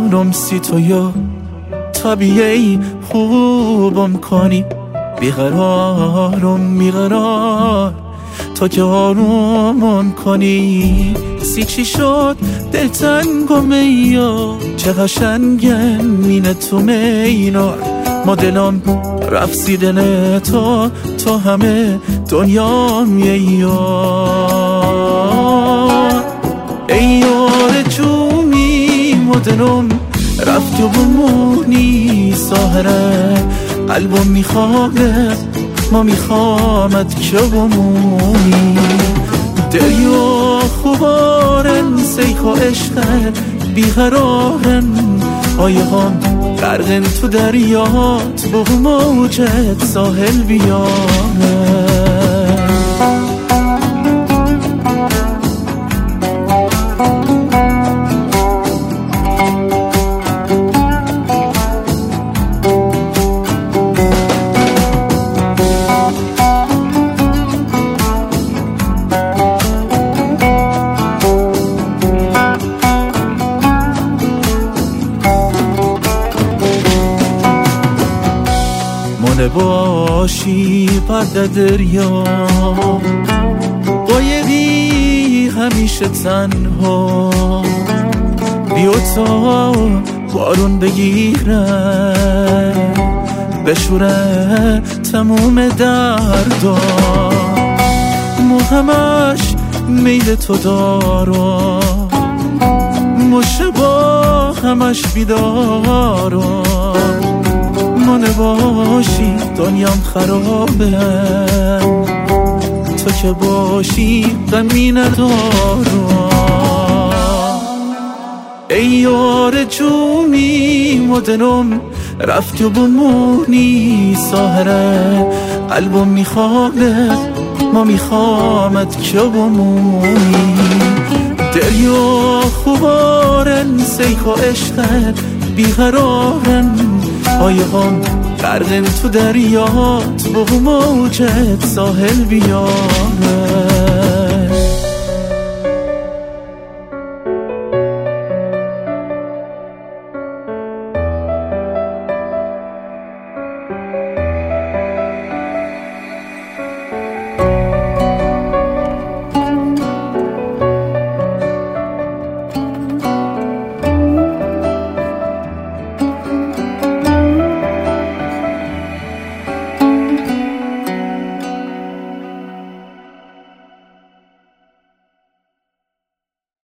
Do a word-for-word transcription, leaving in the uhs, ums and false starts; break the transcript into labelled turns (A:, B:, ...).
A: جانم سی تو یا طبیعی خوبم کنی، بیقرارم میقرار تا که آرومم کنی. سی چی شد دلتنگم یا چه قشنگن مینه تو مینار، ما دلم رفت سیدن تو تو همه دنیام یه یار. ای یار جونی مدنم رفت و بمونی ساهره، قلبم میخوابه ما میخوامد که بمونی. دریا خوبارن سیخ و عشقن بیقرارن، آیه هم غرقن تو دریات به موجت ساحل بیاره. باشی بعد دریا قایقی همیشه تنها، بیا تا بارون بگیره بشوره تموم دردا، مو همش میل تو دارا مشه با همش بیدارا، من باشی دنیام خرابه تو که باشی غمی ندارم. ای یار جونی مدنم رفتی و بمونی ساهره، قلبم میخوابه ما میخوامد که بمونی. دریا خوبارن سیخ و عشقن بیقرارن، آیه هم غرقن تو دریات به موجت ساحل بیاره.